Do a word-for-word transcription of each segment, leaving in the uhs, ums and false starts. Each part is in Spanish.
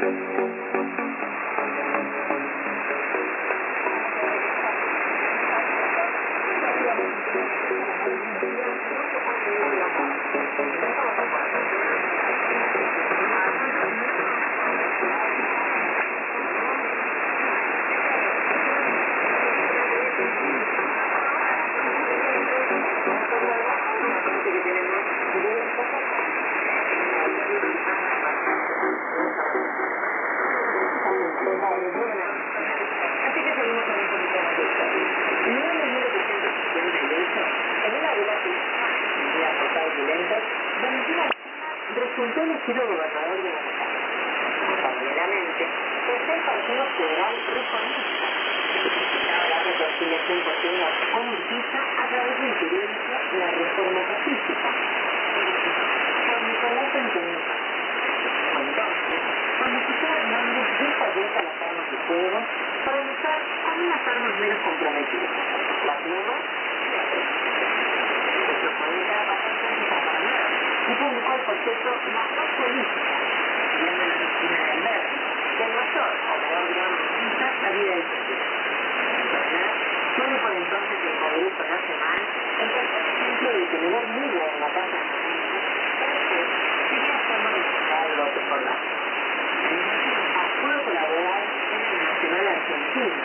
Así que seguimos con un poquito más de historia. En el año mil ochocientos setenta y ocho, en una vida de aportados violentos, Valentín resultó elegido gobernador de Buenos Aires. Paralelamente, creció el Partido Federal Reformista, que solicitaba la reconciliación porteña con Urquiza a través del que inicia la reforma pacífica, por Nicolás Antonio Paz. Fue entonces cuando quitó Hernández esta vuelta a las armas de fuego para buscar algunas armas menos comprometidas, las nuevas y las otras. Se proponía bastante antiparanoia y publicó el concepto mayor política, siguiendo la doctrina de Alberti, que el mayor o menor grado de quizá había existido. En realidad, tiene por entonces el Congreso Nacional el tercer ejemplo de tenedor vivo en la casa de la pero quería hacerlo respetar al López Jordán. Pudo colaborar en el Nacional Argentino,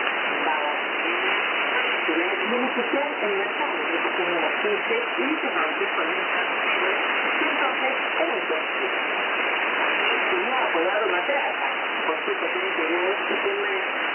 y en especial en la sala de educación de los jueces y disidentes con el extranjero, que entonces era un conocido. Tenía apodado Matraca, por su potente voz y firmeza.